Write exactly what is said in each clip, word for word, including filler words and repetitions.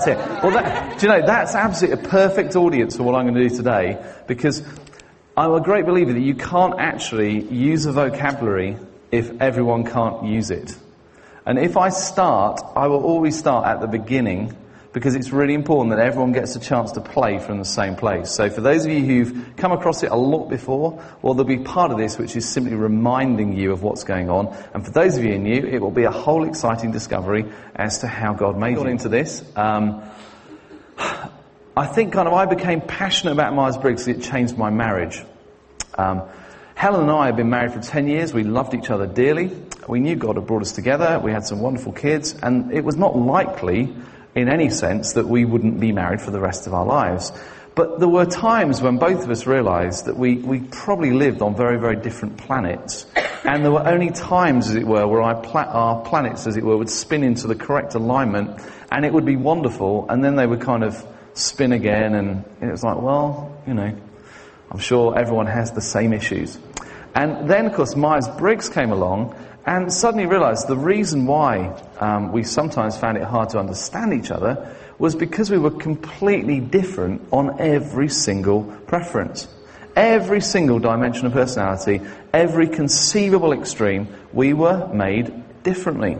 That's it. Well, that, do you know, that's absolutely a perfect audience for what I'm going to do today, because I'm a great believer that you can't actually use a vocabulary if everyone can't use it. And if I start, I will always start at the beginning, because it's really important that everyone gets a chance to play from the same place. So for those of you who've come across it a lot before, well, there'll be part of this which is simply reminding you of what's going on. And for those of you who are new, it will be a whole exciting discovery as to how God made you. Into this, um, I think kind of I became passionate about Myers-Briggs because it changed my marriage. Um, Helen and I have been married for ten years. We loved each other dearly. We knew God had brought us together. We had some wonderful kids, and it was not likely in any sense that we wouldn't be married for the rest of our lives. But there were times when both of us realised that we, we probably lived on very, very different planets. And there were only times, as it were, where our, pla- our planets, as it were, would spin into the correct alignment, and it would be wonderful, and then they would kind of spin again, and it was like, well, you know, I'm sure everyone has the same issues. And then, of course, Myers-Briggs came along, and suddenly realised the reason why um, we sometimes found it hard to understand each other was because we were completely different on every single preference. Every single dimension of personality, every conceivable extreme, we were made differently.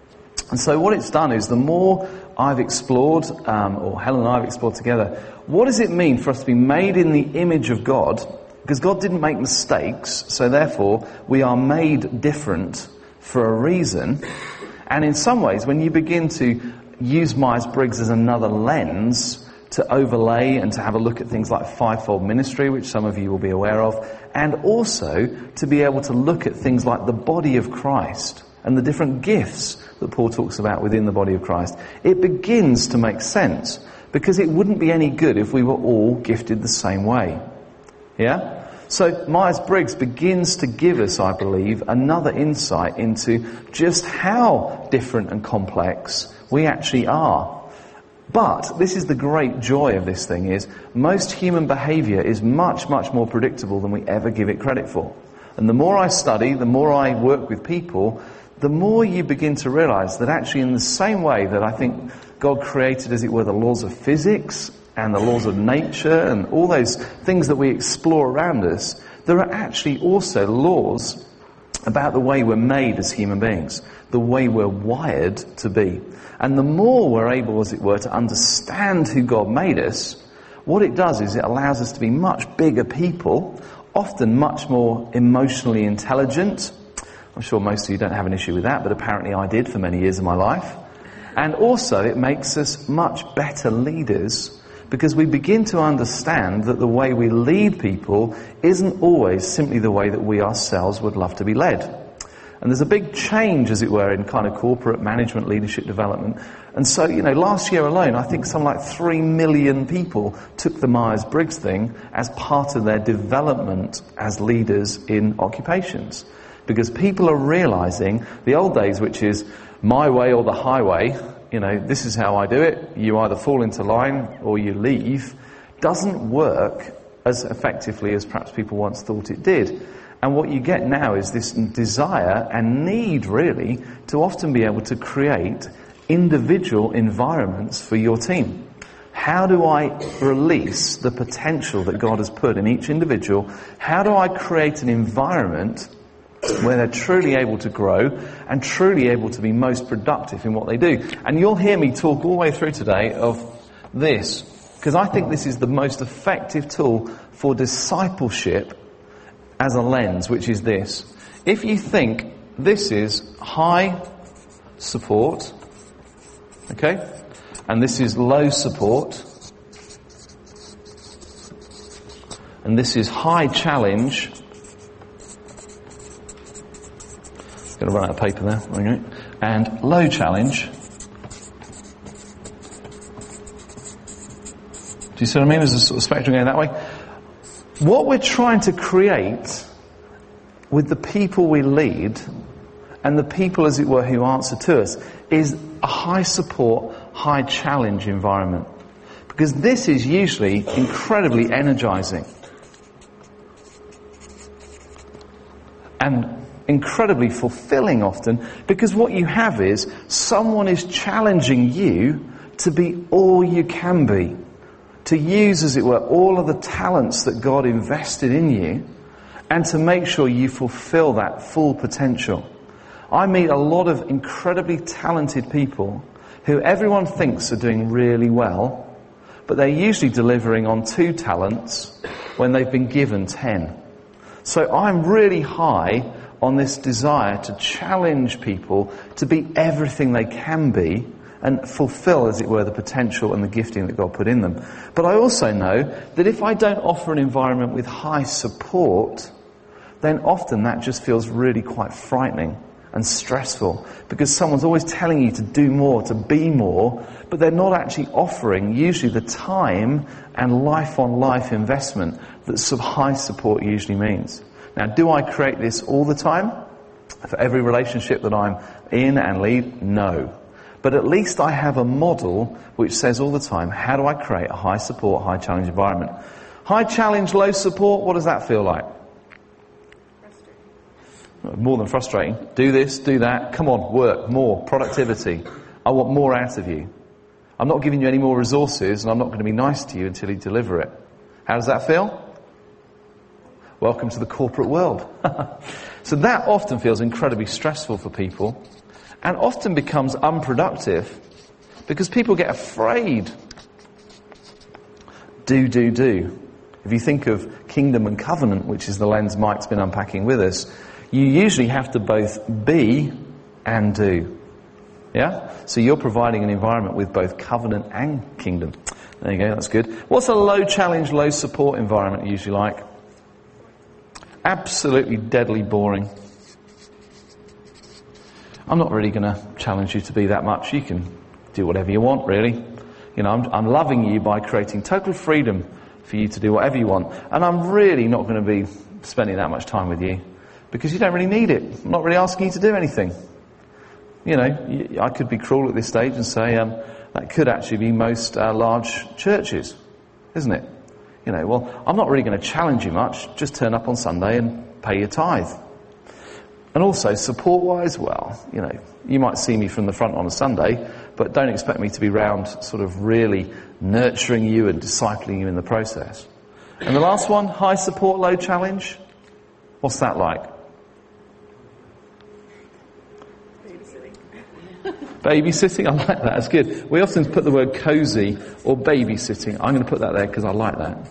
And so what it's done is the more I've explored, um, or Helen and I have explored together, what does it mean for us to be made in the image of God? Because God didn't make mistakes, so therefore we are made different for a reason. And in some ways, when you begin to use Myers-Briggs as another lens to overlay and to have a look at things like fivefold ministry, which some of you will be aware of, and also to be able to look at things like the body of Christ and the different gifts that Paul talks about within the body of Christ, it begins to make sense, because it wouldn't be any good if we were all gifted the same way. Yeah? So Myers-Briggs begins to give us, I believe, another insight into just how different and complex we actually are. But this is the great joy of this thing, is most human behaviour is much, much more predictable than we ever give it credit for. And the more I study, the more I work with people, the more you begin to realise that actually in the same way that I think God created, as it were, the laws of physics and the laws of nature and all those things that we explore around us, there are actually also laws about the way we're made as human beings, the way we're wired to be. And the more we're able, as it were, to understand who God made us, what it does is it allows us to be much bigger people, often much more emotionally intelligent. I'm sure most of you don't have an issue with that, but apparently I did for many years of my life. And also it makes us much better leaders, because we begin to understand that the way we lead people isn't always simply the way that we ourselves would love to be led. And there's a big change, as it were, in kind of corporate management, leadership development. And so, you know, last year alone, I think something like three million people took the Myers-Briggs thing as part of their development as leaders in occupations. Because people are realising the old days, which is my way or the highway, you know, this is how I do it, you either fall into line or you leave, doesn't work as effectively as perhaps people once thought it did. And what you get now is this desire and need, really, to often be able to create individual environments for your team. How do I release the potential that God has put in each individual? How do I create an environment where they're truly able to grow and truly able to be most productive in what they do? And you'll hear me talk all the way through today of this, because I think this is the most effective tool for discipleship as a lens, which is this. If you think this is high support, okay, and this is low support, and this is high challenge, going to run out of paper there, okay, and low challenge. Do you see what I mean? There's a sort of spectrum going that way. What we're trying to create with the people we lead and the people, as it were, who answer to us is a high support, high challenge environment. Because this is usually incredibly energizing and incredibly fulfilling often, because what you have is someone is challenging you to be all you can be, to use, as it were, all of the talents that God invested in you, and to make sure you fulfill that full potential. I meet a lot of incredibly talented people who everyone thinks are doing really well, but they're usually delivering on two talents when they've been given ten. So I'm really high on this desire to challenge people to be everything they can be and fulfill, as it were, the potential and the gifting that God put in them. But I also know that if I don't offer an environment with high support, then often that just feels really quite frightening and stressful, because someone's always telling you to do more, to be more, but they're not actually offering usually the time and life-on-life investment that sort of high support usually means. Now, do I create this all the time? For every relationship that I'm in and lead? No. But at least I have a model which says all the time, how do I create a high support, high challenge environment? High challenge, low support, what does that feel like? More than frustrating. Do this, do that. Come on, work, more, productivity. I want more out of you. I'm not giving you any more resources, and I'm not going to be nice to you until you deliver it. How does that feel? Welcome to the corporate world. So that often feels incredibly stressful for people, and often becomes unproductive because people get afraid. Do, do, do. If you think of kingdom and covenant, which is the lens Mike's been unpacking with us, you usually have to both be and do. Yeah? So you're providing an environment with both covenant and kingdom. There you go, that's good. What's a low challenge, low support environment usually like? Absolutely deadly boring. I'm not really going to challenge you to be that much. You can do whatever you want, really. You know, I'm, I'm loving you by creating total freedom for you to do whatever you want. And I'm really not going to be spending that much time with you because you don't really need it. I'm not really asking you to do anything. You know, I could be cruel at this stage and say um, that could actually be most uh, large churches, isn't it? You know, well, I'm not really going to challenge you much. Just turn up on Sunday and pay your tithe. And also, support-wise, well, you know, you might see me from the front on a Sunday, but don't expect me to be round sort of really nurturing you and discipling you in the process. And the last one, high support, low challenge. What's that like? Babysitting, I like that, that's good. We often put the word cosy or babysitting. I'm going to put that there because I like that.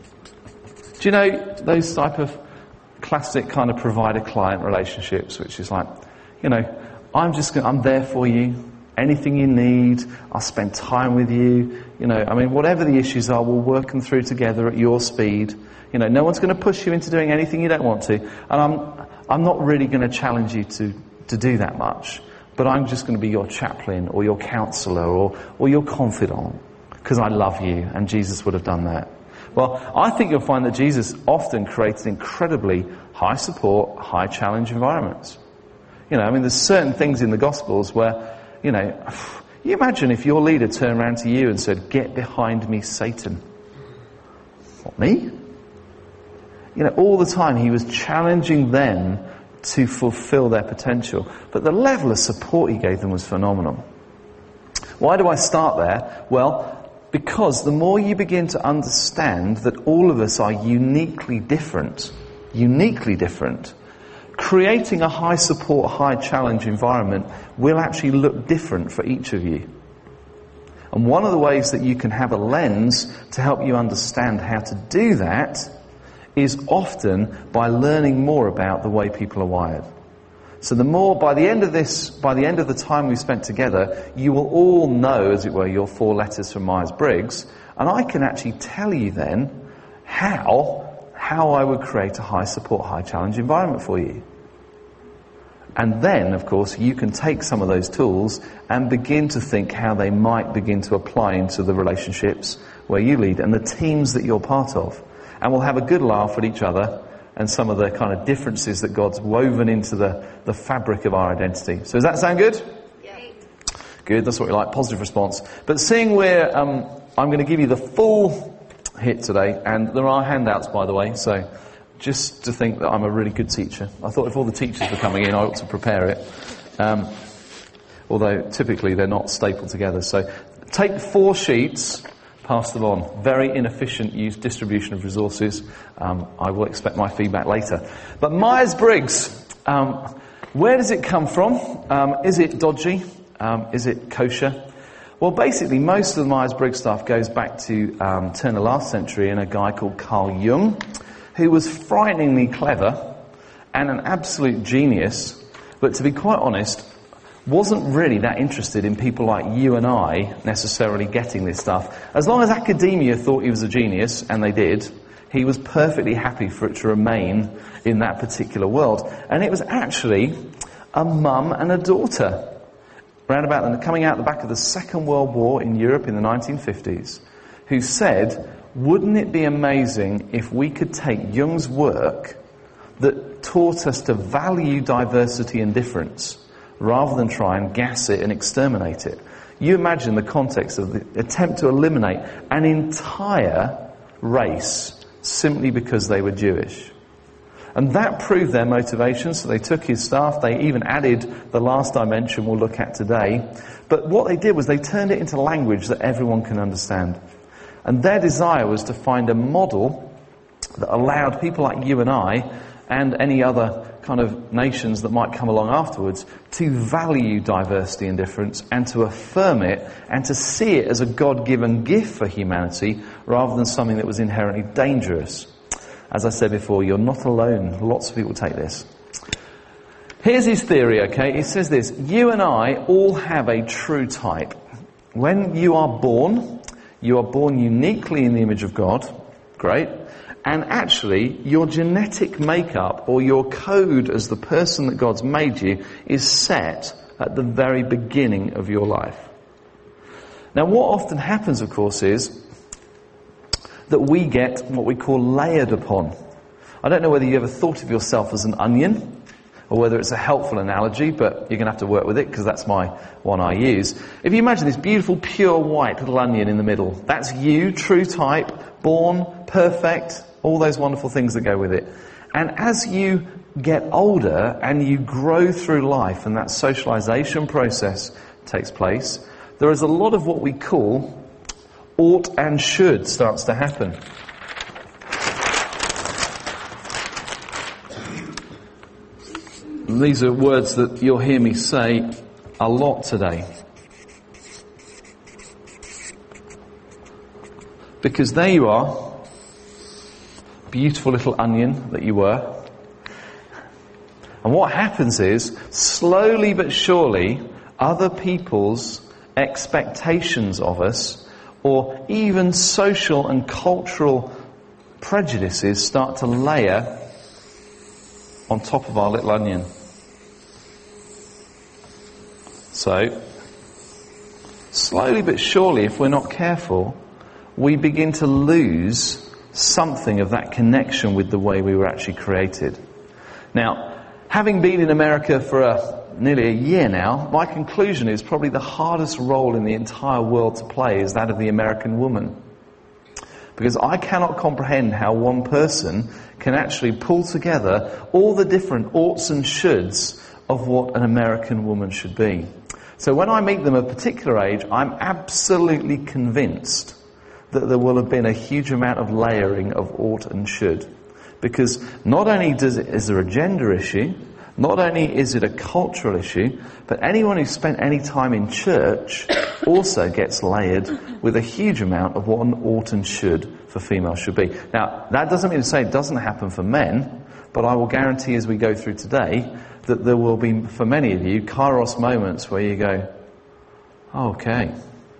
Do you know those type of classic kind of provider-client relationships, which is like, you know, I'm just going, I'm there for you. Anything you need, I'll spend time with you. You know, I mean, whatever the issues are, we'll work them through together at your speed. You know, no one's going to push you into doing anything you don't want to. And I'm, I'm not really going to challenge you to, to do that much. But I'm just going to be your chaplain or your counsellor or, or your confidant because I love you, and Jesus would have done that. Well, I think you'll find that Jesus often creates incredibly high support, high challenge environments. You know, I mean, there's certain things in the Gospels where, you know, you imagine if your leader turned around to you and said, "Get behind me, Satan." What, me? You know, all the time he was challenging them to fulfill their potential. But the level of support he gave them was phenomenal. Why do I start there? Well, because the more you begin to understand that all of us are uniquely different, uniquely different, creating a high support, high challenge environment will actually look different for each of you. And one of the ways that you can have a lens to help you understand how to do that is often by learning more about the way people are wired. So the more, by the end of this, by the end of the time we've spent together, you will all know, as it were, your four letters from Myers-Briggs, and I can actually tell you then how, how I would create a high support, high challenge environment for you. And then, of course, you can take some of those tools and begin to think how they might begin to apply into the relationships where you lead and the teams that you're part of. And we'll have a good laugh at each other and some of the kind of differences that God's woven into the, the fabric of our identity. So does that sound good? Yeah. Good, that's what we like, positive response. But seeing where um, I'm going to give you the full hit today, and there are handouts, by the way, so just to think that I'm a really good teacher. I thought if all the teachers were coming in, I ought to prepare it. Um, although typically they're not stapled together. So Take four sheets, pass them on. Very inefficient use distribution of resources. Um, I will expect my feedback later. But Myers-Briggs, um, where does it come from? Um, is it dodgy? Um, is it kosher? Well, basically, most of the Myers-Briggs stuff goes back to um, turn of last century and a guy called Carl Jung, who was frighteningly clever and an absolute genius, but to be quite honest, wasn't really that interested in people like you and I necessarily getting this stuff. As long as academia thought he was a genius, and they did, he was perfectly happy for it to remain in that particular world. And it was actually a mum and a daughter, round about them, coming out the back of the Second World War in Europe in the nineteen fifties, who said, wouldn't it be amazing if we could take Jung's work that taught us to value diversity and difference rather than try and gas it and exterminate it? You imagine the context of the attempt to eliminate an entire race simply because they were Jewish. And that proved their motivation, so they took his staff, they even added the last dimension we'll look at today. But what they did was they turned it into language that everyone can understand. And their desire was to find a model that allowed people like you and I, and any other kind of nations that might come along afterwards, to value diversity and difference and to affirm it and to see it as a God-given gift for humanity rather than something that was inherently dangerous. As I said before, you're not alone. Lots of people take this. Here's his theory, okay? He says this: you and I all have a true type. When you are born, you are born uniquely in the image of God. Great. And actually, your genetic makeup or your code as the person that God's made you is set at the very beginning of your life. Now, what often happens, of course, is that we get what we call layered upon. I don't know whether you ever thought of yourself as an onion, or whether it's a helpful analogy, but you're going to have to work with it because that's my one I use. If you imagine this beautiful, pure white little onion in the middle, that's you, true type, born, perfect, all those wonderful things that go with it. And as you get older and you grow through life and that socialization process takes place, there is a lot of what we call ought and should starts to happen. And these are words that you'll hear me say a lot today. Because there you are, beautiful little onion that you were. And what happens is, slowly but surely, other people's expectations of us, or even social and cultural prejudices, start to layer on top of our little onion. So, slowly but surely, if we're not careful, we begin to lose something of that connection with the way we were actually created. Now, having been in America for a, nearly a year now, my conclusion is probably the hardest role in the entire world to play is that of the American woman. Because I cannot comprehend how one person can actually pull together all the different oughts and shoulds of what an American woman should be. So when I meet them of a particular age, I'm absolutely convinced that there will have been a huge amount of layering of ought and should. Because not only does it, is there a gender issue, not only is it a cultural issue, but anyone who's spent any time in church also gets layered with a huge amount of what an ought and should for females should be. Now, that doesn't mean to say it doesn't happen for men, but I will guarantee as we go through today that there will be, for many of you, kairos moments where you go, okay,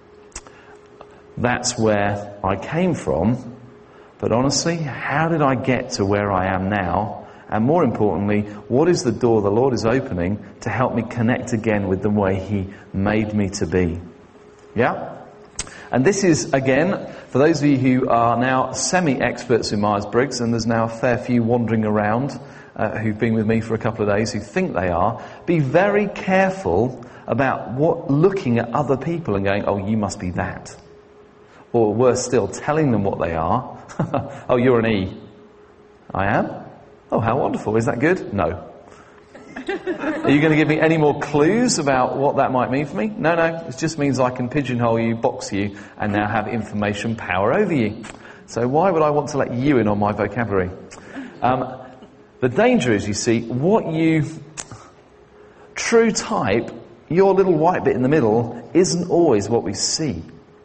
that's where I came from, but honestly, how did I get to where I am now? And more importantly, what is the door the Lord is opening to help me connect again with the way He made me to be? Yeah? And this is, again, for those of you who are now semi-experts in Myers-Briggs, and there's now a fair few wandering around uh, who've been with me for a couple of days who think they are, be very careful about what looking at other people and going, oh, you must be that. Or worse still, telling them what they are. Oh, you're an E. I am? Oh, how wonderful. Is that good? No. Are you going to give me any more clues about what that might mean for me? No, no. It just means I can pigeonhole you, box you, and now have information power over you. So why would I want to let you in on my vocabulary? Um, the danger is, you see, what you true type, your little white bit in the middle, isn't always what we see.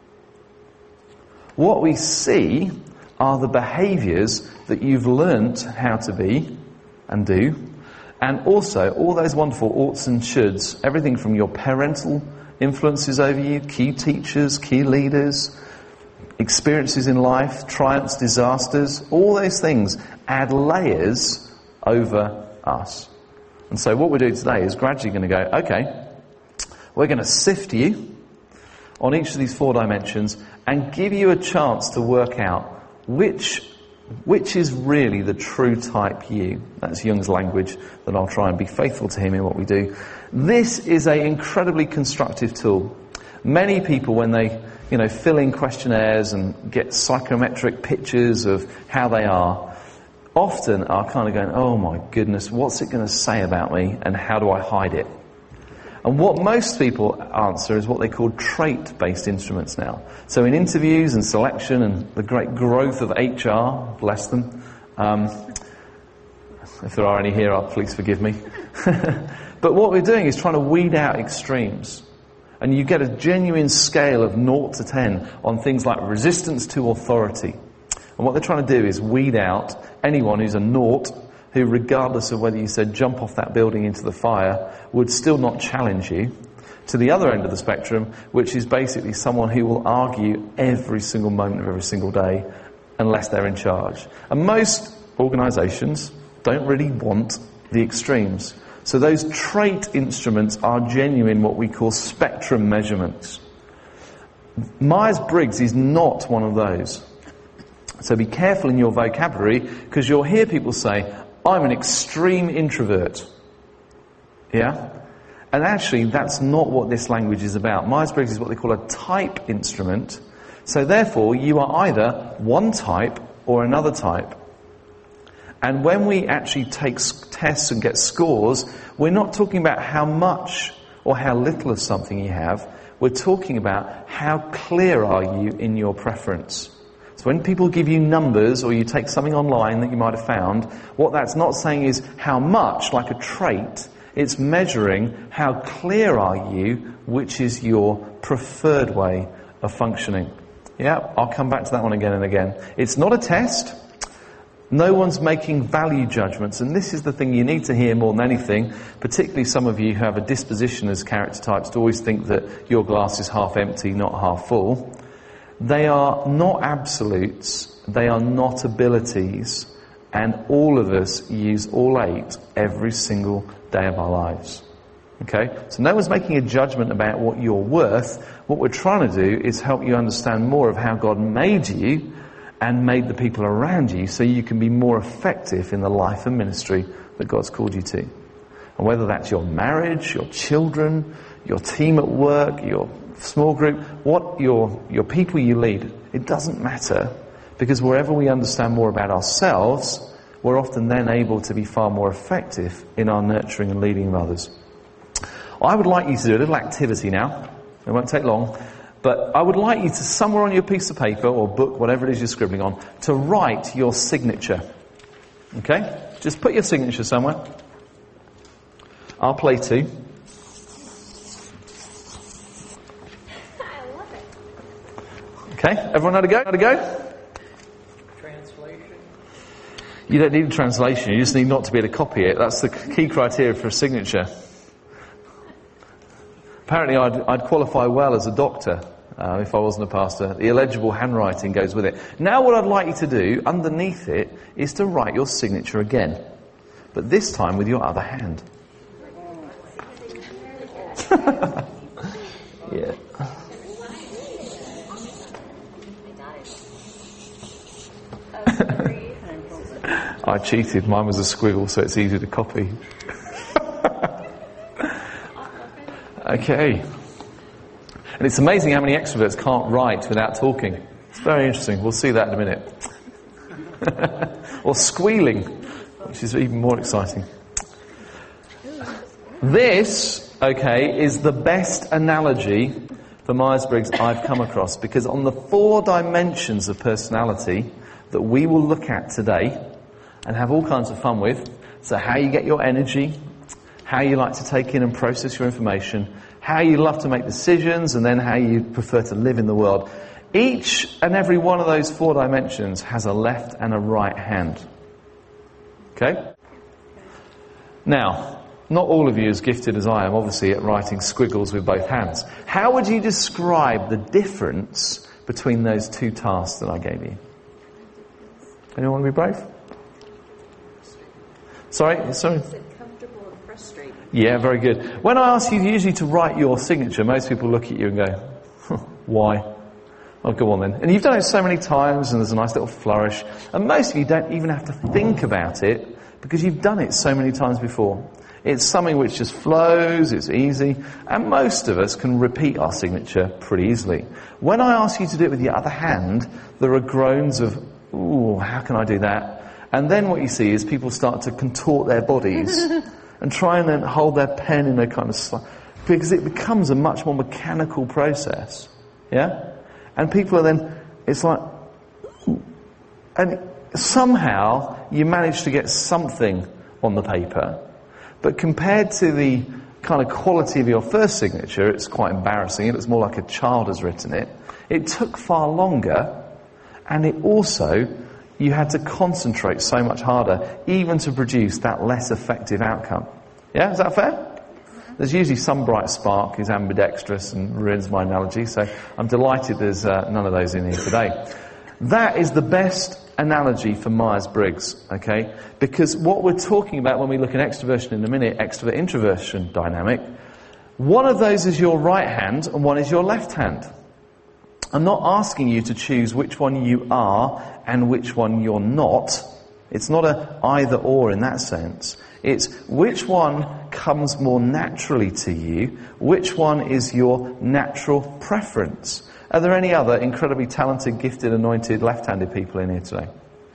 What we see are the behaviours that you've learnt how to be and do, and also all those wonderful oughts and shoulds, everything from your parental influences over you, key teachers, key leaders, experiences in life, triumphs, disasters, all those things add layers over us. And so what we're doing today is gradually going to go, okay, we're going to sift you on each of these four dimensions and give you a chance to work out which which is really the true type you. That's Jung's language, that I'll try and be faithful to him in what we do. This is an incredibly constructive tool. Many people, when they you know, fill in questionnaires and get psychometric pictures of how they are, often are kind of going, oh my goodness, what's it going to say about me and how do I hide it? And what most people answer is what they call trait-based instruments now. So in interviews and selection and the great growth of H R, bless them, um, if there are any here, please forgive me. But what we're doing is trying to weed out extremes. And you get a genuine scale of zero to ten on things like resistance to authority. And what they're trying to do is weed out anyone who's a naught, who, regardless of whether you said jump off that building into the fire, would still not challenge you, to the other end of the spectrum, which is basically someone who will argue every single moment of every single day unless they're in charge. And most organisations don't really want the extremes. So those trait instruments are genuine, what we call spectrum measurements. Myers-Briggs is not one of those. So be careful in your vocabulary, because you'll hear people say, I'm an extreme introvert. Yeah? And actually, that's not what this language is about. Myers-Briggs is what they call a type instrument. So therefore, you are either one type or another type. And when we actually take tests and get scores, we're not talking about how much or how little of something you have. We're talking about how clear are you in your preference. So when people give you numbers, or you take something online that you might have found, what that's not saying is how much, like a trait. It's measuring how clear are you, which is your preferred way of functioning. Yeah, I'll come back to that one again and again. It's not a test. No one's making value judgments, and this is the thing you need to hear more than anything, particularly some of you who have a disposition as character types to always think that your glass is half empty, not half full. They are not absolutes, they are not abilities, and all of us use all eight every single day of our lives. Okay? So no one's making a judgment about what you're worth. What we're trying to do is help you understand more of how God made you and made the people around you so you can be more effective in the life and ministry that God's called you to. And whether that's your marriage, your children, your team at work, your small group, what your your people you lead, it doesn't matter, because wherever we understand more about ourselves, we're often then able to be far more effective in our nurturing and leading of others. I would like you to do a little activity now. It won't take long, but I would like you to, somewhere on your piece of paper or book, whatever it is you're scribbling on, to write your signature. Okay? Just put your signature somewhere. I'll play two. Okay, everyone know to go? Know to go? Translation? You don't need a translation, you just need not to be able to copy it. That's the key criteria for a signature. Apparently I'd, I'd qualify well as a doctor uh, if I wasn't a pastor. The illegible handwriting goes with it. Now what I'd like you to do, underneath it, is to write your signature again. But this time with your other hand. Yeah. I cheated. Mine was a squiggle, so it's easy to copy. Okay. And it's amazing how many extroverts can't write without talking. It's very interesting. We'll see that in a minute. Or squealing, which is even more exciting. This, okay, is the best analogy for Myers-Briggs I've come across, because on the four dimensions of personality that we will look at today and have all kinds of fun with, so how you get your energy, how you like to take in and process your information, how you love to make decisions, and then how you prefer to live in the world. Each and every one of those four dimensions has a left and a right hand. Okay? Now, not all of you as gifted as I am, obviously, at writing squiggles with both hands. How would you describe the difference between those two tasks that I gave you? Anyone want to be brave? Sorry? Sorry? Comfortable and frustrating. Yeah, very good. When I ask you usually to write your signature, most people look at you and go, huh, why? Oh, go on then. And you've done it so many times, and there's a nice little flourish. And most of you don't even have to think about it, because you've done it so many times before. It's something which just flows, it's easy, and most of us can repeat our signature pretty easily. When I ask you to do it with the other hand, there are groans of, ooh, how can I do that? And then what you see is people start to contort their bodies and try and then hold their pen in a kind of... Sl- because it becomes a much more mechanical process. Yeah? And people are then... It's like... Ooh. And somehow you manage to get something on the paper. But compared to the kind of quality of your first signature, it's quite embarrassing. It looks more like a child has written it. It took far longer, and it also... You had to concentrate so much harder, even to produce that less effective outcome. Yeah, is that fair? There's usually some bright spark who's ambidextrous and ruins my analogy, so I'm delighted there's uh, none of those in here today. That is the best analogy for Myers-Briggs, okay? Because what we're talking about when we look at extroversion in a minute, extrovert-introversion dynamic, one of those is your right hand and one is your left hand. I'm not asking you to choose which one you are and which one you're not. It's not a either or in that sense. It's which one comes more naturally to you, which one is your natural preference. Are there any other incredibly talented, gifted, anointed, left-handed people in here today?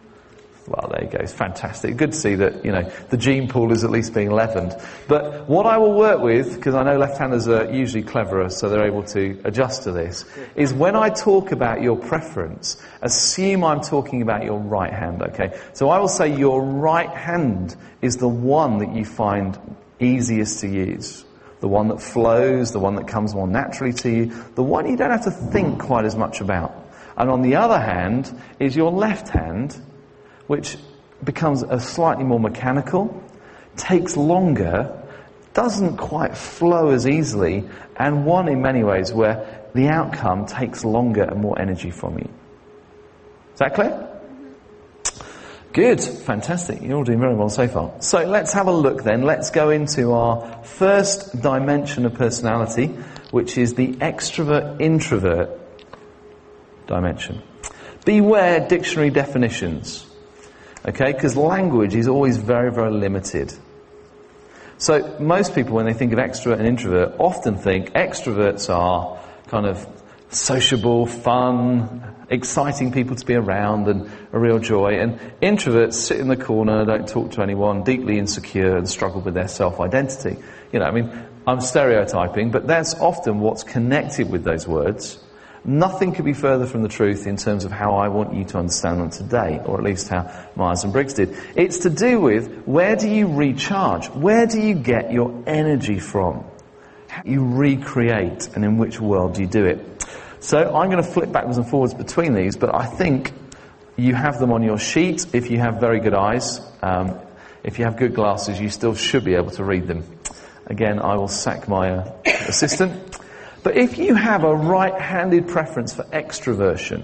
Well, there you go. It's fantastic. Good to see that, you know, the gene pool is at least being leavened. But what I will work with, because I know left-handers are usually cleverer, so they're able to adjust to this, is when I talk about your preference, assume I'm talking about your right hand, okay? So I will say your right hand is the one that you find easiest to use. The one that flows, the one that comes more naturally to you, the one you don't have to think quite as much about. And on the other hand is your left hand, which becomes a slightly more mechanical, takes longer, doesn't quite flow as easily, and one in many ways where the outcome takes longer and more energy from you. Is that clear? Good, fantastic. You're all doing very well so far. So let's have a look then. Let's go into our first dimension of personality, which is the extrovert-introvert dimension. Beware dictionary definitions. Okay, because language is always very, very limited. So most people, when they think of extrovert and introvert, often think extroverts are kind of sociable, fun, exciting people to be around and a real joy. And introverts sit in the corner, don't talk to anyone, deeply insecure and struggle with their self-identity. You know, I mean, I'm stereotyping, but that's often what's connected with those words. Nothing could be further from the truth in terms of how I want you to understand them today, or at least how Myers and Briggs did. It's to do with where do you recharge? Where do you get your energy from? How do you recreate, and in which world do you do it? So I'm going to flip backwards and forwards between these, but I think you have them on your sheet if you have very good eyes. Um, if you have good glasses, you still should be able to read them. Again, I will sack my uh, assistant. But if you have a right-handed preference for extroversion,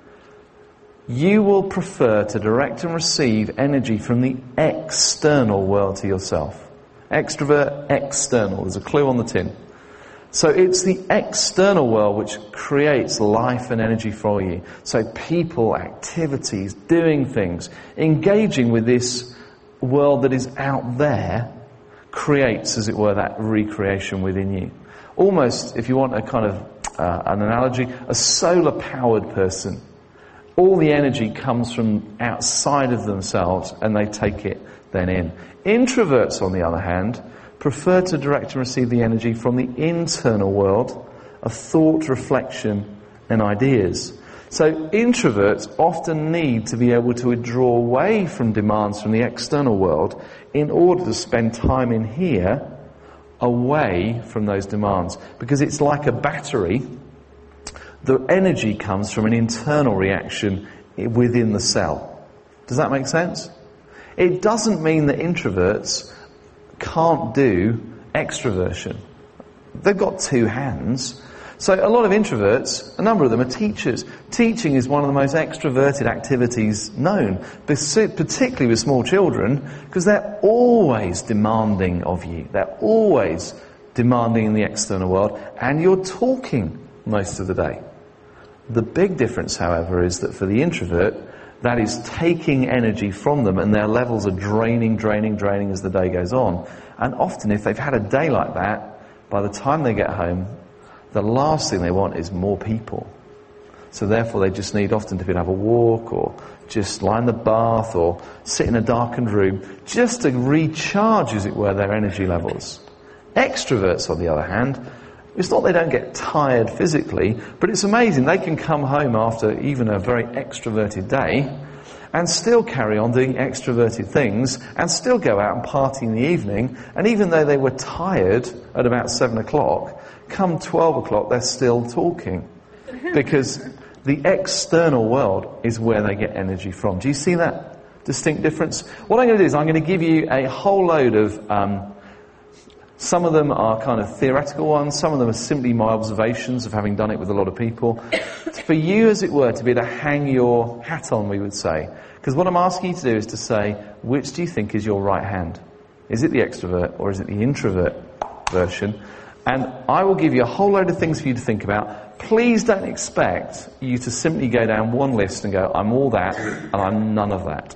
you will prefer to direct and receive energy from the external world to yourself. Extrovert, external. There's a clue on the tin. So it's the external world which creates life and energy for you. So people, activities, doing things, engaging with this world that is out there creates, as it were, that recreation within you. Almost, if you want a kind of uh, an analogy, a solar-powered person. All the energy comes from outside of themselves and they take it then in. Introverts, on the other hand, prefer to direct and receive the energy from the internal world of thought, reflection, and ideas. So introverts often need to be able to draw away from demands from the external world in order to spend time in here away from those demands. Because it's like a battery. The energy comes from an internal reaction within the cell. Does that make sense? It doesn't mean that introverts can't do extroversion. They've got two hands. So a lot of introverts, a number of them are teachers. Teaching is one of the most extroverted activities known, particularly with small children, because they're always demanding of you. They're always demanding in the external world, and you're talking most of the day. The big difference, however, is that for the introvert, that is taking energy from them, and their levels are draining, draining, draining as the day goes on. And often, if they've had a day like that, by the time they get home, the last thing they want is more people. So therefore they just need often to be able to have a walk, or just lie in the bath, or sit in a darkened room, just to recharge, as it were, their energy levels. Extroverts, on the other hand, it's not they don't get tired physically, but it's amazing. They can come home after even a very extroverted day and still carry on doing extroverted things and still go out and party in the evening. And even though they were tired at about seven o'clock, come twelve o'clock, they're still talking. Because the external world is where they get energy from. Do you see that distinct difference? What I'm going to do is I'm going to give you a whole load of... Um, some of them are kind of theoretical ones. Some of them are simply my observations of having done it with a lot of people. For you, as it were, to be able to hang your hat on, we would say. Because what I'm asking you to do is to say, which do you think is your right hand? Is it the extrovert or is it the introvert version? And I will give you a whole load of things for you to think about. Please don't expect you to simply go down one list and go, I'm all that and I'm none of that.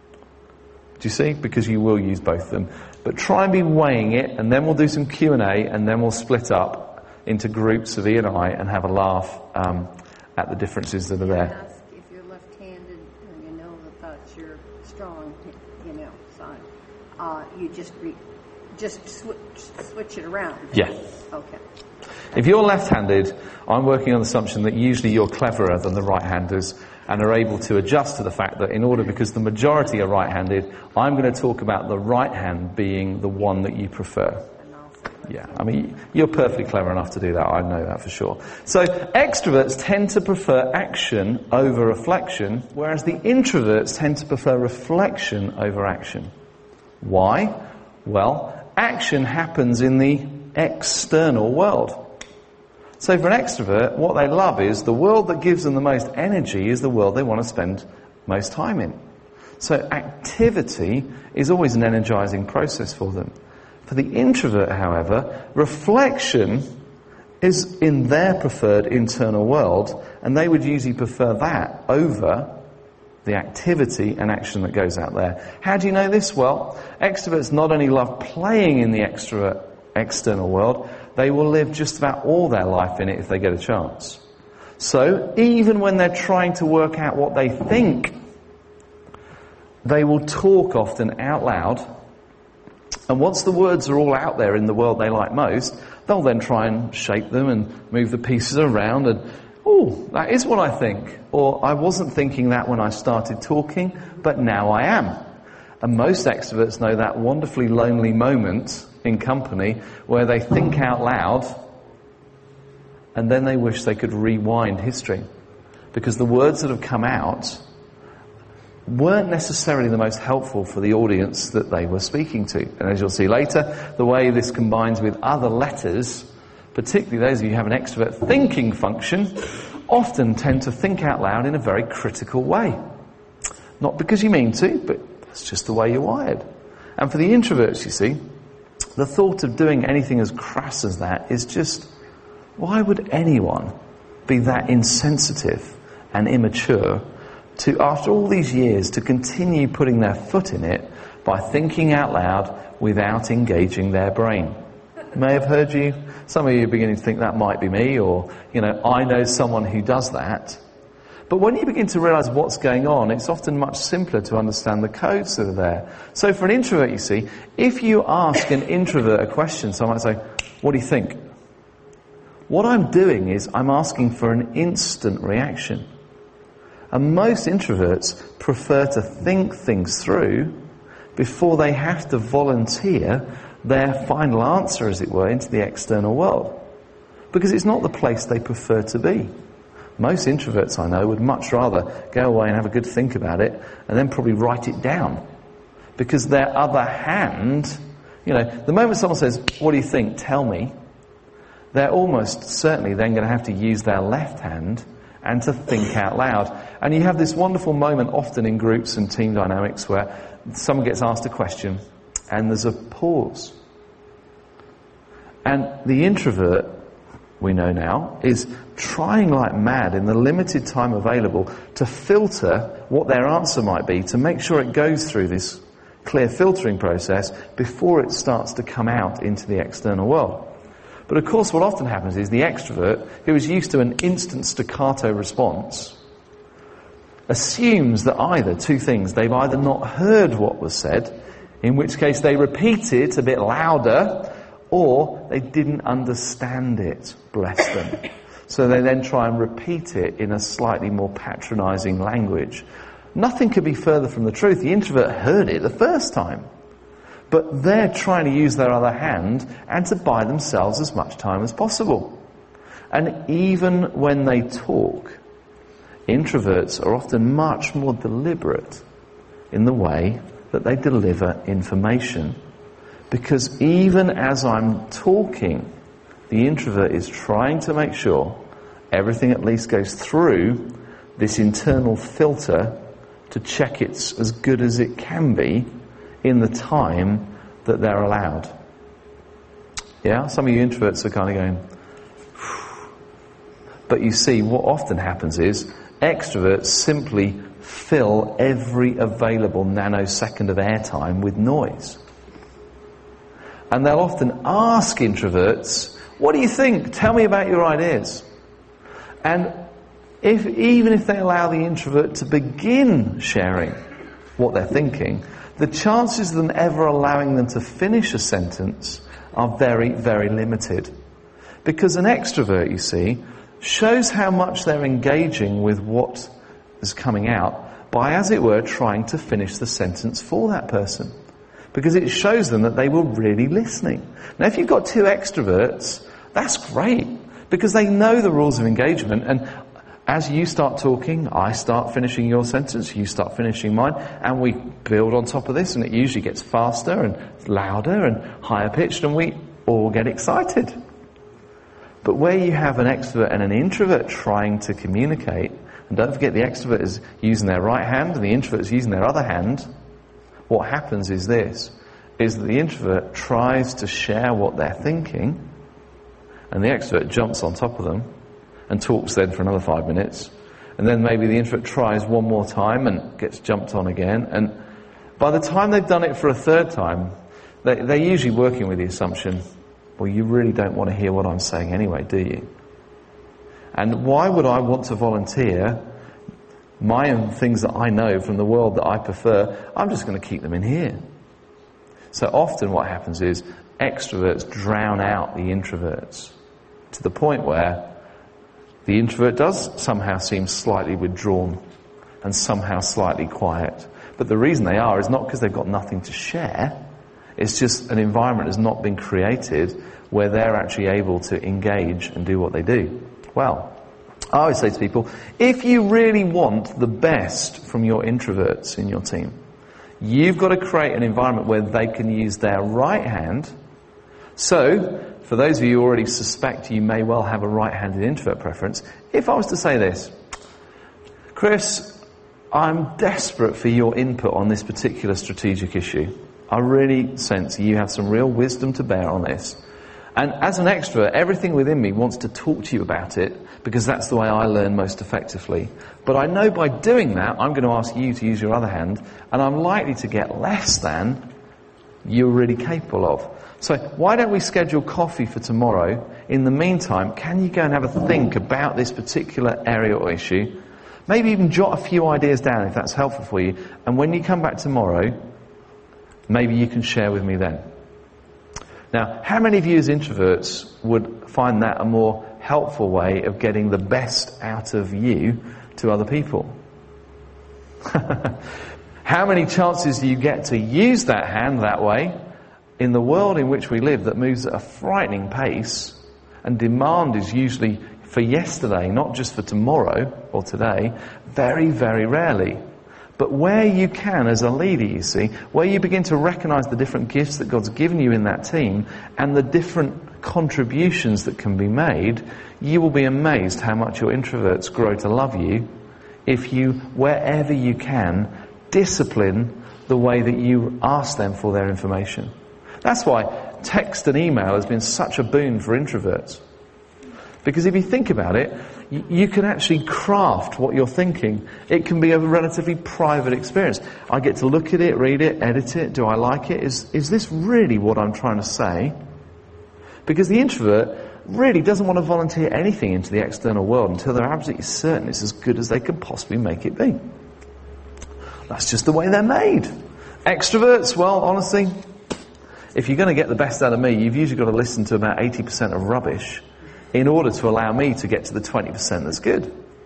Do you see? Because you will use both of them. But try and be weighing it, and then we'll do some Q and A, and then we'll split up into groups of E and I and have a laugh um, at the differences that are there. Ask if you're left-handed and you know that you're strong, you know, side. Uh, you just re- just switch, switch it around. Yeah. Okay. If you're left-handed, I'm working on the assumption that usually you're cleverer than the right-handers and are able to adjust to the fact that in order, because the majority are right-handed, I'm going to talk about the right hand being the one that you prefer. Yeah, I mean, you're perfectly clever enough to do that, I know that for sure. So, extroverts tend to prefer action over reflection, whereas the introverts tend to prefer reflection over action. Why? Well, action happens in the external world. So for an extrovert, what they love is the world that gives them the most energy is the world they want to spend most time in. So activity is always an energizing process for them. For the introvert, however, reflection is in their preferred internal world, and they would usually prefer that over the activity and action that goes out there. How do you know this? Well, extroverts not only love playing in the extrovert external world, they will live just about all their life in it if they get a chance. So, even when they're trying to work out what they think, they will talk often out loud. And once the words are all out there in the world they like most, they'll then try and shape them and move the pieces around and, oh, that is what I think. Or, I wasn't thinking that when I started talking, but now I am. And most extroverts know that wonderfully lonely moment in company where they think out loud and then they wish they could rewind history, because the words that have come out weren't necessarily the most helpful for the audience that they were speaking to. And as you'll see later, the way this combines with other letters, particularly those of you who have an extrovert thinking function, often tend to think out loud in a very critical way. Not because you mean to, but that's just the way you're wired. And for the introverts, you see, the thought of doing anything as crass as that is just, why would anyone be that insensitive and immature to, after all these years, to continue putting their foot in it by thinking out loud without engaging their brain? You may have heard you, some of you are beginning to think that might be me, or, you know, I know someone who does that. But when you begin to realize what's going on, it's often much simpler to understand the codes that are there. So for an introvert, you see, if you ask an introvert a question, so I might say, what do you think? What I'm doing is I'm asking for an instant reaction. And most introverts prefer to think things through before they have to volunteer their final answer, as it were, into the external world. Because it's not the place they prefer to be. Most introverts I know would much rather go away and have a good think about it and then probably write it down. Because their other hand, you know, the moment someone says, what do you think, tell me, they're almost certainly then going to have to use their left hand and to think out loud. And you have this wonderful moment often in groups and team dynamics where someone gets asked a question and there's a pause. And the introvert, we know now, is trying like mad in the limited time available to filter what their answer might be, to make sure it goes through this clear filtering process before it starts to come out into the external world. But of course what often happens is the extrovert, who is used to an instant staccato response, assumes that either two things, they've either not heard what was said, in which case they repeat it a bit louder, or they didn't understand it, bless them. So they then try and repeat it in a slightly more patronising language. Nothing could be further from the truth. The introvert heard it the first time. But they're trying to use their other hand and to buy themselves as much time as possible. And even when they talk, introverts are often much more deliberate in the way that they deliver information. Because even as I'm talking, the introvert is trying to make sure everything at least goes through this internal filter to check it's as good as it can be in the time that they're allowed. Yeah, some of you introverts are kind of going, phew. But you see, what often happens is extroverts simply fill every available nanosecond of airtime with noise. And they'll often ask introverts, what do you think? Tell me about your ideas. And if even if they allow the introvert to begin sharing what they're thinking, the chances of them ever allowing them to finish a sentence are very, very limited. Because an extrovert, you see, shows how much they're engaging with what is coming out by, as it were, trying to finish the sentence for that person. Because it shows them that they were really listening. Now, if you've got two extroverts, that's great, because they know the rules of engagement, and as you start talking, I start finishing your sentence, you start finishing mine, and we build on top of this, and it usually gets faster and louder and higher pitched, and we all get excited. But where you have an extrovert and an introvert trying to communicate, and don't forget the extrovert is using their right hand and the introvert is using their other hand, what happens is this, is that the introvert tries to share what they're thinking, and the extrovert jumps on top of them and talks then for another five minutes. And then maybe the introvert tries one more time and gets jumped on again. And by the time they've done it for a third time, they, they're usually working with the assumption, well, you really don't want to hear what I'm saying anyway, do you? And why would I want to volunteer my own things that I know from the world that I prefer? I'm just going to keep them in here. So often what happens is extroverts drown out the introverts to the point where the introvert does somehow seem slightly withdrawn and somehow slightly quiet. But the reason they are is not because they've got nothing to share. It's just an environment has not been created where they're actually able to engage and do what they do. Well, I always say to people, if you really want the best from your introverts in your team, you've got to create an environment where they can use their right hand. So, for those of you who already suspect you may well have a right-handed introvert preference, if I was to say this, Chris, I'm desperate for your input on this particular strategic issue. I really sense you have some real wisdom to bear on this. And as an extrovert, everything within me wants to talk to you about it because that's the way I learn most effectively. But I know by doing that, I'm going to ask you to use your other hand, and I'm likely to get less than you're really capable of. So why don't we schedule coffee for tomorrow? In the meantime, can you go and have a think about this particular area or issue? Maybe even jot a few ideas down if that's helpful for you. And when you come back tomorrow, maybe you can share with me then. Now, how many of you as introverts would find that a more helpful way of getting the best out of you to other people? How many chances do you get to use that hand that way in the world in which we live that moves at a frightening pace, and demand is usually for yesterday, not just for tomorrow or today, very, very rarely. But where you can as a leader, you see, where you begin to recognise the different gifts that God's given you in that team and the different contributions that can be made, you will be amazed how much your introverts grow to love you if you, wherever you can, discipline the way that you ask them for their information. That's why text and email has been such a boon for introverts. Because if you think about it, you, you can actually craft what you're thinking. It can be a relatively private experience. I get to look at it, read it, edit it. Do I like it? Is, is this really what I'm trying to say? Because the introvert really doesn't want to volunteer anything into the external world until they're absolutely certain it's as good as they can possibly make it be. That's just the way they're made. Extroverts, well, honestly, if you're going to get the best out of me, you've usually got to listen to about eighty percent of rubbish in order to allow me to get to the twenty percent that's good.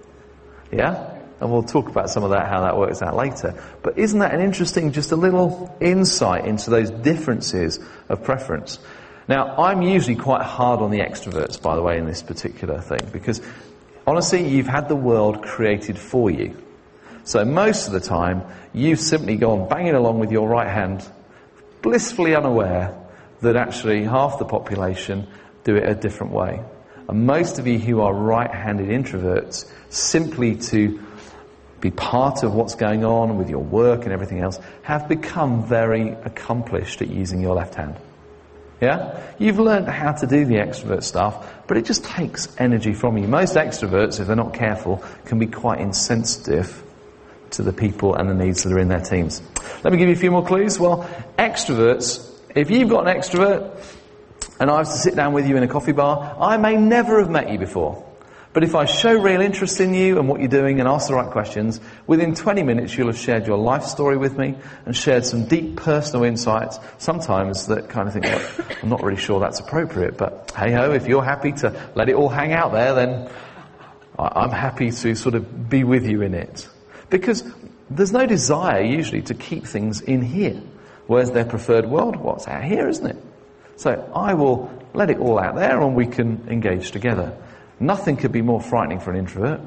Yeah? And we'll talk about some of that, how that works out later. But isn't that an interesting, just a little insight into those differences of preference? Now, I'm usually quite hard on the extroverts, by the way, in this particular thing, because honestly, you've had the world created for you. So most of the time, you've simply gone banging along with your right hand, blissfully unaware that actually half the population do it a different way. And most of you who are right-handed introverts, simply to be part of what's going on with your work and everything else, have become very accomplished at using your left hand. Yeah? You've learned how to do the extrovert stuff, but it just takes energy from you. Most extroverts, if they're not careful, can be quite insensitive to the people and the needs that are in their teams. Let me give you a few more clues. Well, extroverts, if you've got an extrovert and I was to sit down with you in a coffee bar, I may never have met you before. But if I show real interest in you and what you're doing and ask the right questions, within twenty minutes you'll have shared your life story with me and shared some deep personal insights, sometimes that kind of think, well, I'm not really sure that's appropriate, but hey-ho, if you're happy to let it all hang out there, then I'm happy to sort of be with you in it. Because there's no desire usually to keep things in here. Where's their preferred world? Well, it's out here, isn't it? So I will let it all out there and we can engage together. Nothing could be more frightening for an introvert.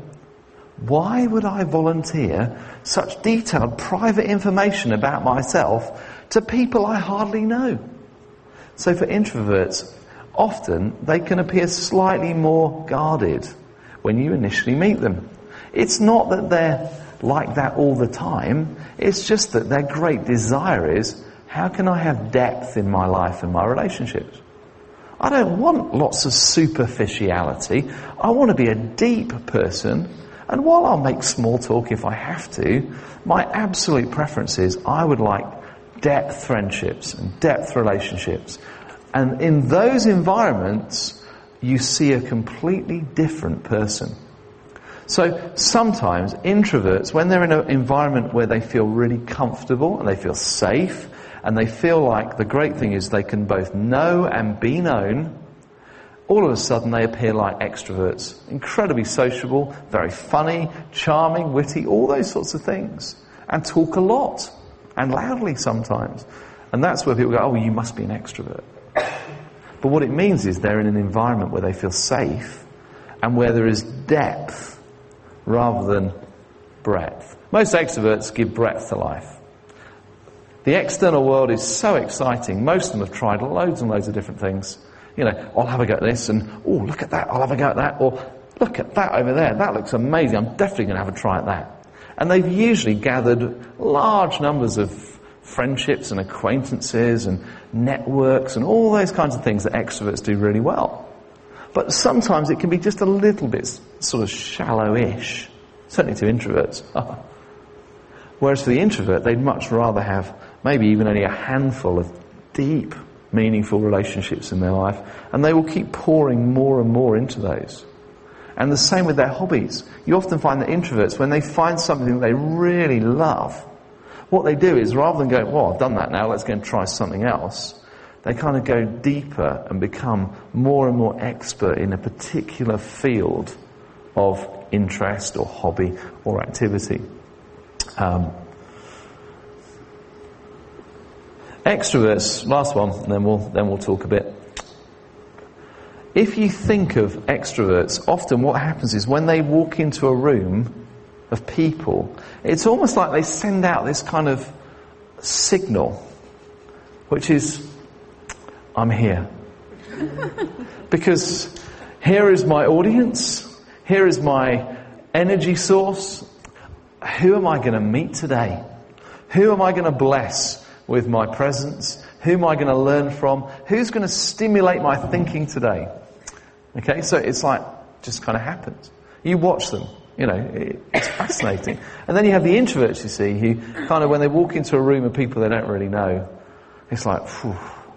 Why would I volunteer such detailed private information about myself to people I hardly know? So for introverts, often they can appear slightly more guarded when you initially meet them. It's not that they're like that all the time. It's just that their great desire is, how can I have depth in my life and my relationships? I don't want lots of superficiality. I want to be a deep person. And while I'll make small talk if I have to, my absolute preference is I would like depth friendships and depth relationships. And in those environments, you see a completely different person. So sometimes introverts, when they're in an environment where they feel really comfortable and they feel safe and they feel like the great thing is they can both know and be known, all of a sudden they appear like extroverts. Incredibly sociable, very funny, charming, witty, all those sorts of things. And talk a lot and loudly sometimes. And that's where people go, oh, you must be an extrovert. But what it means is they're in an environment where they feel safe and where there is depth rather than breadth. Most extroverts give breadth to life. The external world is so exciting. Most of them have tried loads and loads of different things. You know, I'll have a go at this, and oh, look at that, I'll have a go at that, or look at that over there, that looks amazing, I'm definitely going to have a try at that. And they've usually gathered large numbers of friendships and acquaintances and networks and all those kinds of things that extroverts do really well. But sometimes it can be just a little bit sort of shallow-ish, certainly to introverts. Whereas for the introvert, they'd much rather have maybe even only a handful of deep, meaningful relationships in their life, and they will keep pouring more and more into those. And the same with their hobbies. You often find that introverts, when they find something they really love, what they do is, rather than going, well, I've done that now, let's go and try something else, they kind of go deeper and become more and more expert in a particular field of interest or hobby or activity. Um, extroverts, last one, and then we'll, then we'll talk a bit. If you think of extroverts, often what happens is when they walk into a room of people, it's almost like they send out this kind of signal, which is, I'm here. Because here is my audience, here is my energy source. Who am I going to meet today? Who am I going to bless with my presence? Who am I going to learn from? Who's going to stimulate my thinking today? Okay, so it's like, just kind of happens. You watch them, you know, it, it's fascinating. And then you have the introverts, you see, who kind of, when they walk into a room of people they don't really know, it's like, phew.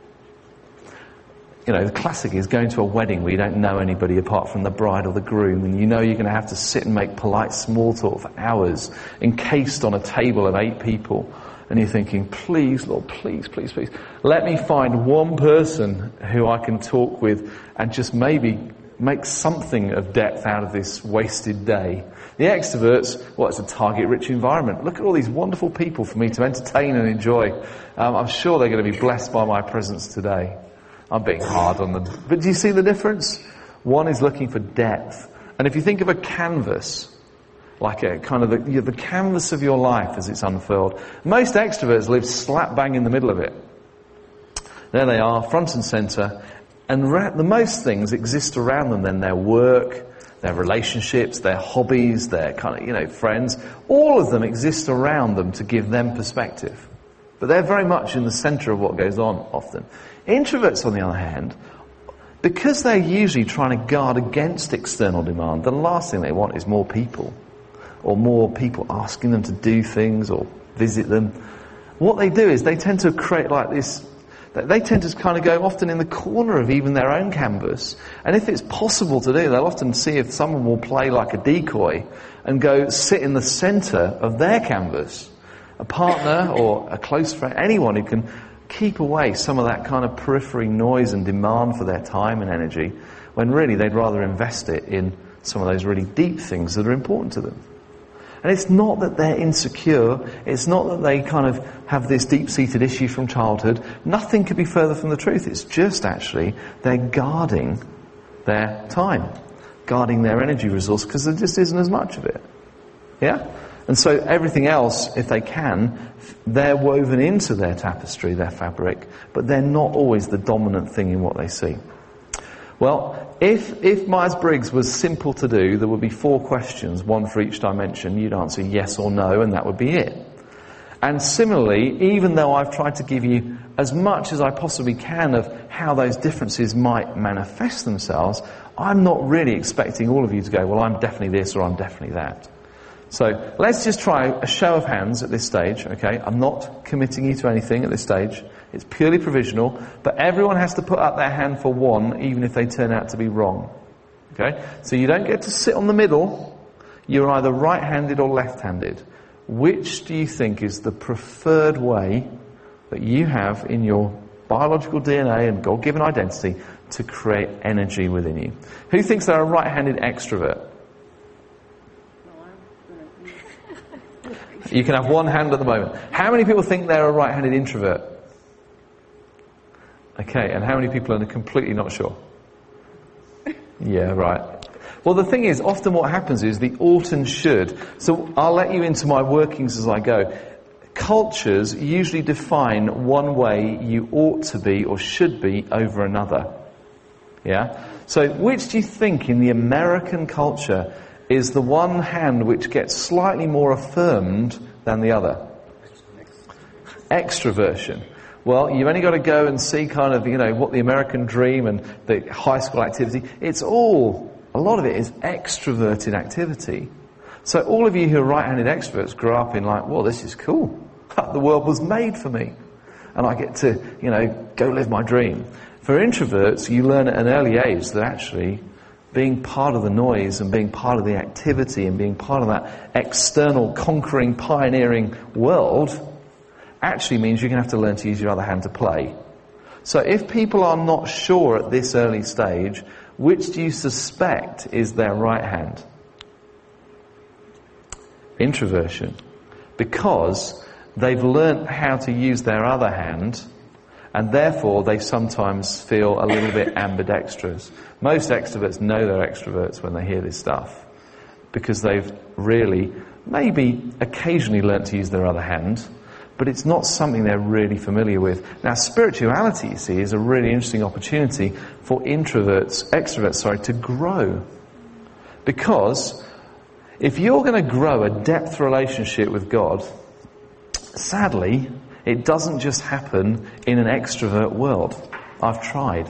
You know, the classic is going to a wedding where you don't know anybody apart from the bride or the groom, and you know you're going to have to sit and make polite small talk for hours, encased on a table of eight people. And you're thinking, please, Lord, please, please, please, let me find one person who I can talk with and just maybe make something of depth out of this wasted day. The extroverts, well, it's a target-rich environment. Look at all these wonderful people for me to entertain and enjoy. Um, I'm sure they're going to be blessed by my presence today. I'm being hard on them. But do you see the difference? One is looking for depth. And if you think of a canvas, like a kind of the, you know, the canvas of your life as it's unfurled, most extroverts live slap bang in the middle of it. There they are, front and centre, and ra- the most things exist around them then, their work, their relationships, their hobbies, their kind of, you know, friends, all of them exist around them to give them perspective. But they're very much in the centre of what goes on often. Introverts, on the other hand, because they're usually trying to guard against external demand, the last thing they want is more people, or more people asking them to do things or visit them. What they do is they tend to create like this, they tend to kind of go often in the corner of even their own canvas. And if it's possible to do, they'll often see if someone will play like a decoy and go sit in the centre of their canvas. A partner or a close friend, anyone who can keep away some of that kind of periphery noise and demand for their time and energy, when really they'd rather invest it in some of those really deep things that are important to them. And it's not that they're insecure, it's not that they kind of have this deep-seated issue from childhood. Nothing could be further from the truth. It's just actually they're guarding their time, guarding their energy resource, because there just isn't as much of it. Yeah? And so everything else, if they can, they're woven into their tapestry, their fabric, but they're not always the dominant thing in what they see. Well, if, if Myers-Briggs was simple to do, there would be four questions, one for each dimension. You'd answer yes or no, and that would be it. And similarly, even though I've tried to give you as much as I possibly can of how those differences might manifest themselves, I'm not really expecting all of you to go, well, I'm definitely this or I'm definitely that. So let's just try a show of hands at this stage, okay? I'm not committing you to anything at this stage. It's purely provisional, but everyone has to put up their hand for one, even if they turn out to be wrong. Okay? So you don't get to sit on the middle. You're either right-handed or left-handed. Which do you think is the preferred way that you have in your biological D N A and God-given identity to create energy within you? Who thinks they're a right-handed extrovert? You can have one hand at the moment. How many people think they're a right-handed introvert? Okay, and how many people are completely not sure? Yeah, right. Well, the thing is, often what happens is the ought and should. So I'll let you into my workings as I go. Cultures usually define one way you ought to be or should be over another. Yeah? So which do you think in the American culture is the one hand which gets slightly more affirmed than the other? Extroversion. Well, you've only got to go and see kind of, you know, what the American dream and the high school activity, it's all, a lot of it is extroverted activity. So all of you who are right-handed extroverts grew up in like, well, this is cool. The world was made for me. And I get to, you know, go live my dream. For introverts, you learn at an early age that actually being part of the noise and being part of the activity and being part of that external, conquering, pioneering world actually means you're going to have to learn to use your other hand to play. So if people are not sure at this early stage, which do you suspect is their right hand? Introversion. Because they've learnt how to use their other hand, and therefore they sometimes feel a little bit ambidextrous. Most extroverts know they're extroverts when they hear this stuff, because they've really, maybe occasionally learnt to use their other hand, but it's not something they're really familiar with. Now, spirituality, you see, is a really interesting opportunity for introverts, extroverts, sorry, to grow. Because if you're going to grow a depth relationship with God, sadly, it doesn't just happen in an extrovert world. I've tried.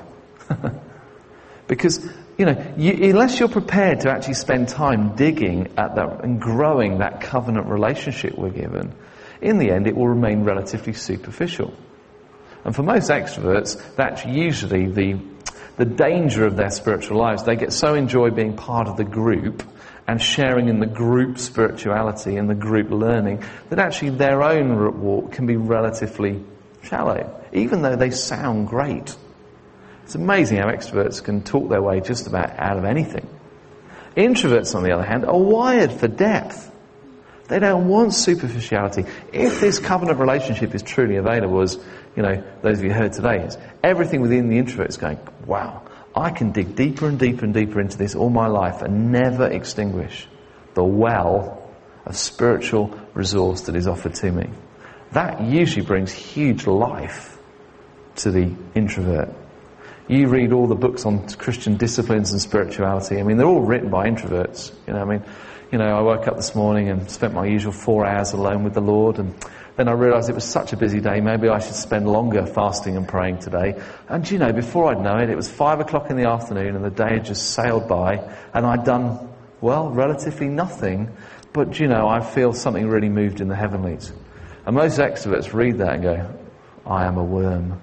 Because, you know, you, unless you're prepared to actually spend time digging at that and growing that covenant relationship we're given, in the end it will remain relatively superficial. And for most extroverts, that's usually the, the danger of their spiritual lives. They get so enjoy being part of the group and sharing in the group spirituality and the group learning that actually their own walk can be relatively shallow, even though they sound great. It's amazing how extroverts can talk their way just about out of anything. Introverts, on the other hand, are wired for depth. They don't want superficiality. If this covenant relationship is truly available, as you know, those of you heard today, is everything within the introvert is going, wow, I can dig deeper and deeper and deeper into this all my life and never extinguish the well of spiritual resource that is offered to me. That usually brings huge life to the introvert. You read all the books on Christian disciplines and spirituality. I mean, they're all written by introverts. You know, I mean, you know, I woke up this morning and spent my usual four hours alone with the Lord, and then I realised it was such a busy day, maybe I should spend longer fasting and praying today. And you know, before I'd know it, it was five o'clock in the afternoon and the day had just sailed by, and I'd done, well, relatively nothing, but you know, I feel something really moved in the heavenlies. And most extroverts read that and go, I am a worm.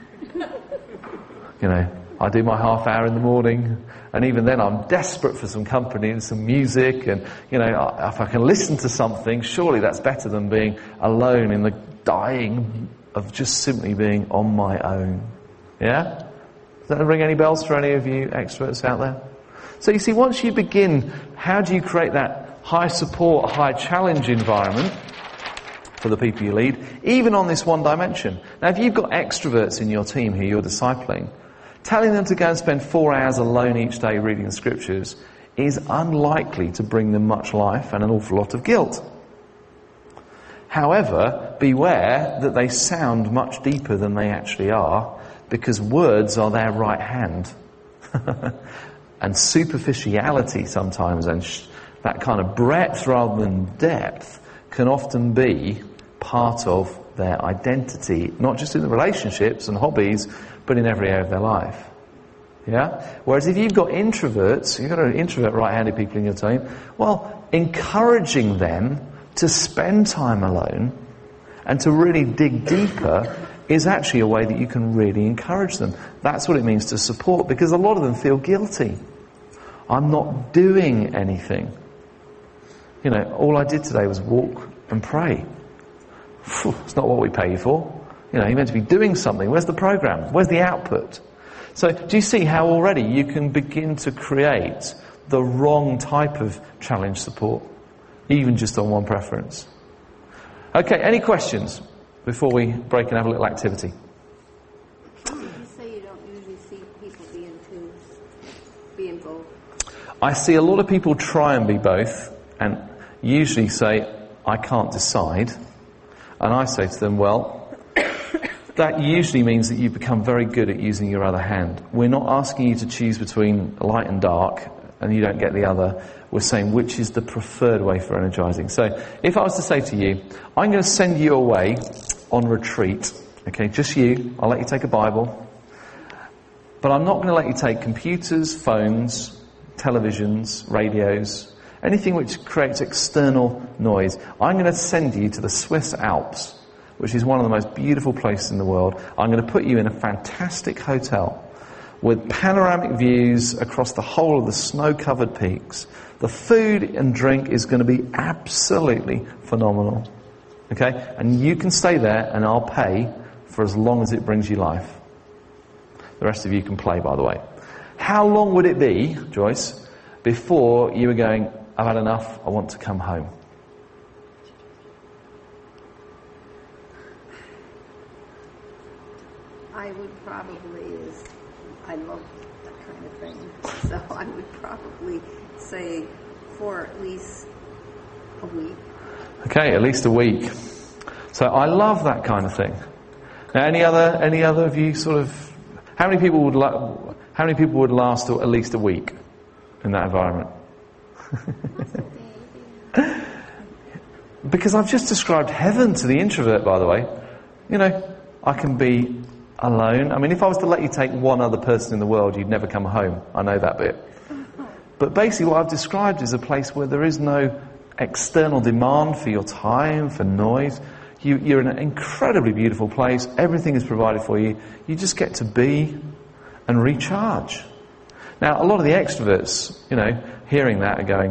You know, I do my half hour in the morning, and even then I'm desperate for some company and some music, and, you know, if I can listen to something, surely that's better than being alone in the dying of just simply being on my own. Yeah? Does that ring any bells for any of you extroverts out there? So you see, once you begin, how do you create that high support, high challenge environment for the people you lead, even on this one dimension? Now, if you've got extroverts in your team who you're discipling, telling them to go and spend four hours alone each day reading the scriptures is unlikely to bring them much life and an awful lot of guilt. However, beware that they sound much deeper than they actually are, because words are their right hand. And superficiality sometimes, and sh- that kind of breadth rather than depth, can often be part of their identity, not just in the relationships and hobbies, but in every area of their life. Yeah? Whereas if you've got introverts, you've got an introvert right-handed people in your team, well, encouraging them to spend time alone and to really dig deeper is actually a way that you can really encourage them. That's what it means to support, because a lot of them feel guilty. I'm not doing anything. You know, all I did today was walk and pray. Phew, it's not what we pay you for. You know, you're meant to be doing something. Where's the program? Where's the output? So do you see how already you can begin to create the wrong type of challenge support, even just on one preference? Okay, any questions before we break and have a little activity? You say you don't usually see people being too, being both. I see a lot of people try and be both, and usually say, I can't decide. And I say to them, well, that usually means that you become very good at using your other hand. We're not asking you to choose between light and dark, and you don't get the other. We're saying which is the preferred way for energizing. So if I was to say to you, I'm going to send you away on retreat, okay, just you, I'll let you take a Bible, but I'm not going to let you take computers, phones, televisions, radios, anything which creates external noise. I'm going to send you to the Swiss Alps, which is one of the most beautiful places in the world. I'm going to put you in a fantastic hotel with panoramic views across the whole of the snow-covered peaks. The food and drink is going to be absolutely phenomenal. Okay? And you can stay there and I'll pay for as long as it brings you life. The rest of you can play, by the way. How long would it be, Joyce, before you were going, I've had enough, I want to come home? I would probably, is, I love that kind of thing, so I would probably say for at least a week. Okay, at least a week. So I love that kind of thing. Now, any other, any other of you sort of, how many people would, la- how many people would last at least a week in that environment? Because I've just described heaven to the introvert, by the way. You know, I can be alone. I mean, if I was to let you take one other person in the world, you'd never come home. I know that bit. But basically what I've described is a place where there is no external demand for your time, for noise. You, you're in an incredibly beautiful place. Everything is provided for you. You just get to be and recharge. Now, a lot of the extroverts, you know, hearing that are going,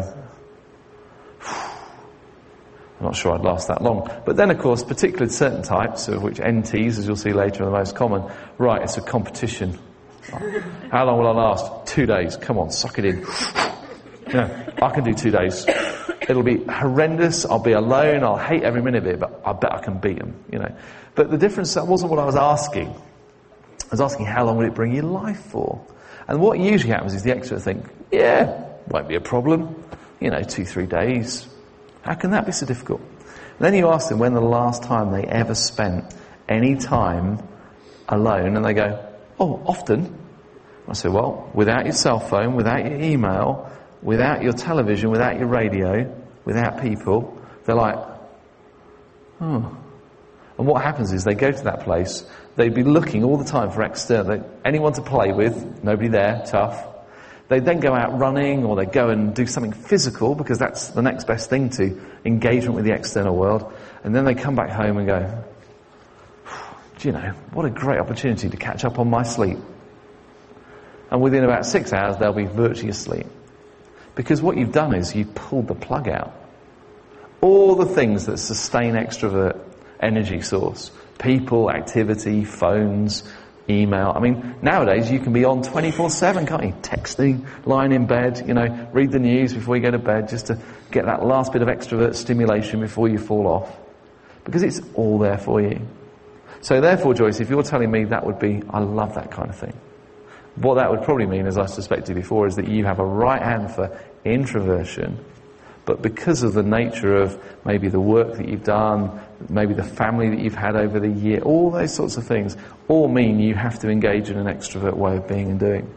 I'm not sure I'd last that long. But then, of course, particularly certain types, of which N Ts, as you'll see later, are the most common. Right, it's a competition. How long will I last? Two days. Come on, suck it in. Yeah, I can do two days. It'll be horrendous. I'll be alone. I'll hate every minute of it, but I bet I can beat them, you know. But the difference, that wasn't what I was asking. I was asking how long would it bring you life for? And what usually happens is the extrovert think, yeah, won't be a problem. You know, two, three days. How can that be so difficult? And then you ask them when the last time they ever spent any time alone, and they go, oh, often. I say, well, without your cell phone, without your email, without your television, without your radio, without people, they're like, oh. And what happens is they go to that place, they'd be looking all the time for external, anyone to play with, nobody there, tough. They then go out running, or they go and do something physical, because that's the next best thing to engagement with the external world. And then they come back home and go, do you know, what a great opportunity to catch up on my sleep. And within about six hours, they'll be virtually asleep. Because what you've done is you've pulled the plug out. All the things that sustain extrovert energy source, people, activity, phones, email. I mean, nowadays you can be on twenty-four seven, can't you? Texting, lying in bed, you know, read the news before you go to bed, just to get that last bit of extrovert stimulation before you fall off. Because it's all there for you. So therefore, Joyce, if you're telling me that would be, I love that kind of thing. What that would probably mean, as I suspected before, is that you have a right hand for introversion, but because of the nature of maybe the work that you've done, maybe the family that you've had over the year, all those sorts of things, all mean you have to engage in an extrovert way of being and doing.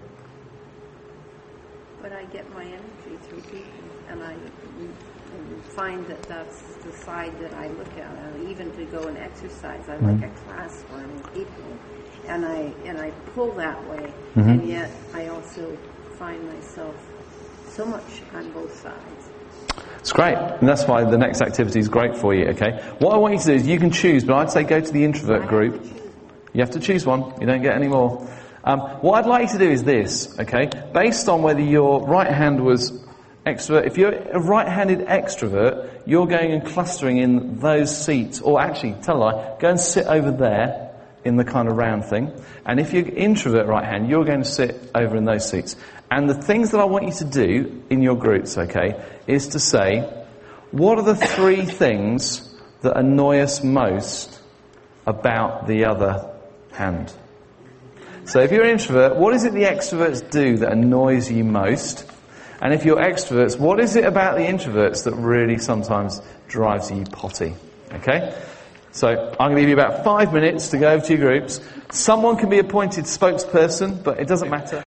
But I get my energy through people, and I find that that's the side that I look at. And even to go and exercise, I Mm-hmm. like a class where I'm with people, and I and I pull that way, Mm-hmm. and yet I also find myself so much on both sides. It's great, and that's why the next activity is great for you, okay? What I want you to do is you can choose, but I'd say go to the introvert group. You have to choose one, you don't get any more. Um, what I'd like you to do is this, okay? Based on whether your right hand was extrovert, if you're a right-handed extrovert, you're going and clustering in those seats, or actually, tell a lie, go and sit over there in the kind of round thing. And if you're introvert right hand, you're going to sit over in those seats. And the things that I want you to do in your groups, okay, is to say, what are the three things that annoy us most about the other hand? So if you're an introvert, what is it the extroverts do that annoys you most? And if you're extroverts, what is it about the introverts that really sometimes drives you potty? Okay? So I'm going to give you about five minutes to go over to your groups. Someone can be appointed spokesperson, but it doesn't matter.